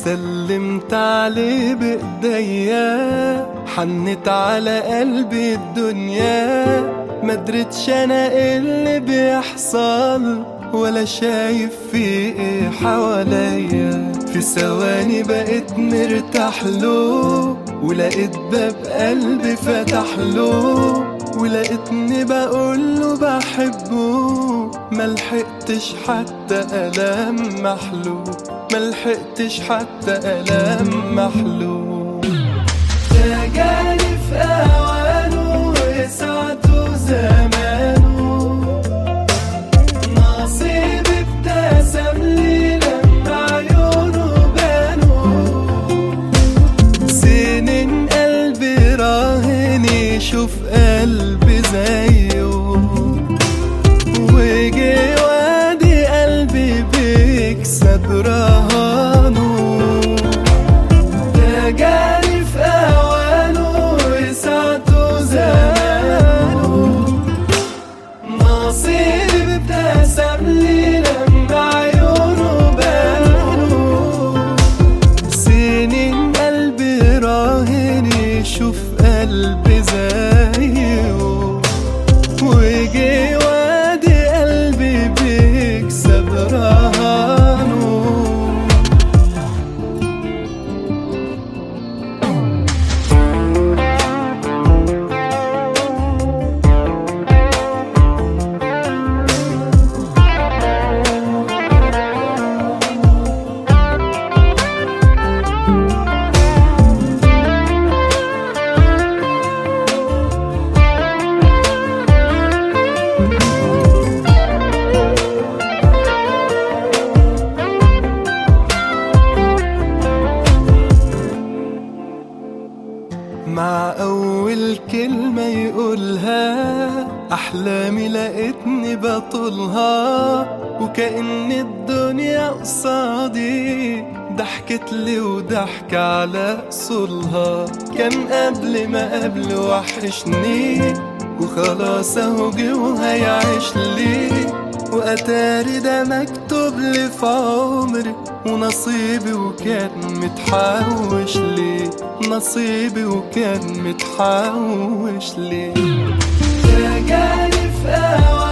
سلمت عليه بإيديا، حنت على قلبي الدنيا، مدرتش انا ايه اللي بيحصل ولا شايف في ايه حواليا. في ثواني بقيت مرتاح له، ولقيت باب قلبي فتح له، ولقيتني بقوله بحبه، ملحقتش حتى ألمح له، ملحقتش حتى ألمح له. ده جاني في أوانه وسعته زمانه، نصيبي ابتسم لي لما عيونه بانوا، سنين قلبي راهن يشوف قلبي زيه، وجي وادي قلبي بيكسب رهانه. ده جاني في أوانه وسعته زمانه، نصيبي ابتسم لي لما عيونه بانوا، سنين قلبي راهن يشوف قلبي زيه، وجي وادي قلبي بيكسب رهانه. مع أول كلمة يقولها أحلامي لقيتني بطولها، وكأن الدنيا قصادي ضحكت لي وضحك على أصولها. كان قبل ما قبل وحشني، وخلاص اهو جه وهيعيش لي، وأتاري ده مكتوب لي في عمري، ونصيبي وكان متحوش لي، نصيبي وكان متحوش لي. ده جاني في